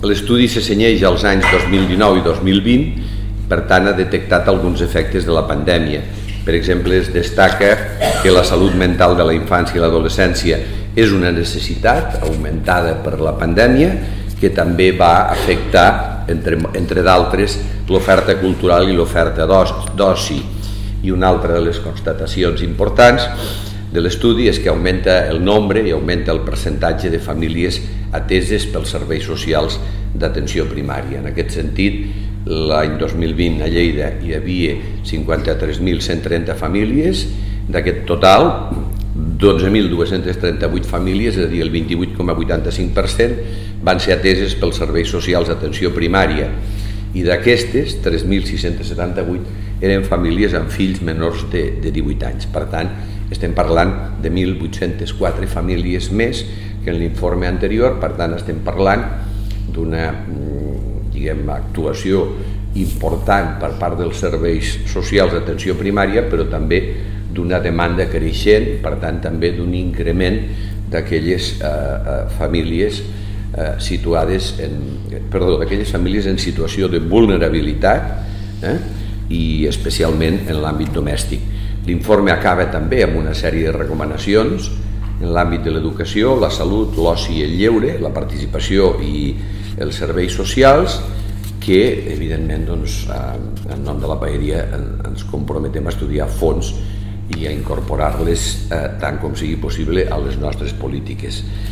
L'estudi se cenyeix als anys 2019 i 2020, per tant ha detectat alguns efectes de la pandèmia. Per exemple, es destaca que la salut mental de la infància i l'adolescència és una necessitat augmentada per la pandèmia, que també va afectar, entre d'altres, l'oferta cultural i l'oferta d'oci. I una altra de les constatacions importants de l'estudi és que augmenta el nombre i augmenta el percentatge de famílies ateses pels serveis socials d'atenció primària. En aquest sentit, l'any 2020 a Lleida hi havia 53.130 famílies, d'aquest total 12.238 famílies, és a dir, el 28,85%, van ser ateses pels serveis socials d'atenció primària, i d'aquestes 3.678 eren famílies amb fills menors de 18 anys. Per tant, estem parlant de 1.804 famílies més que en l'informe anterior. Per tant, estem parlant d'una actuació important per part dels serveis socials d'atenció primària, però també d'una demanda creixent, per tant també d'un increment d'aquelles famílies d'aquelles famílies en situació de vulnerabilitat, i especialment en l'àmbit domèstic. L'informe acaba també amb una sèrie de recomanacions en l'àmbit de l'educació, la salut, l'oci i el lleure, la participació i els serveis socials, que evidentment en nom de la paeria ens comprometem a estudiar a fons i a incorporar-les tant com sigui possible a les nostres polítiques.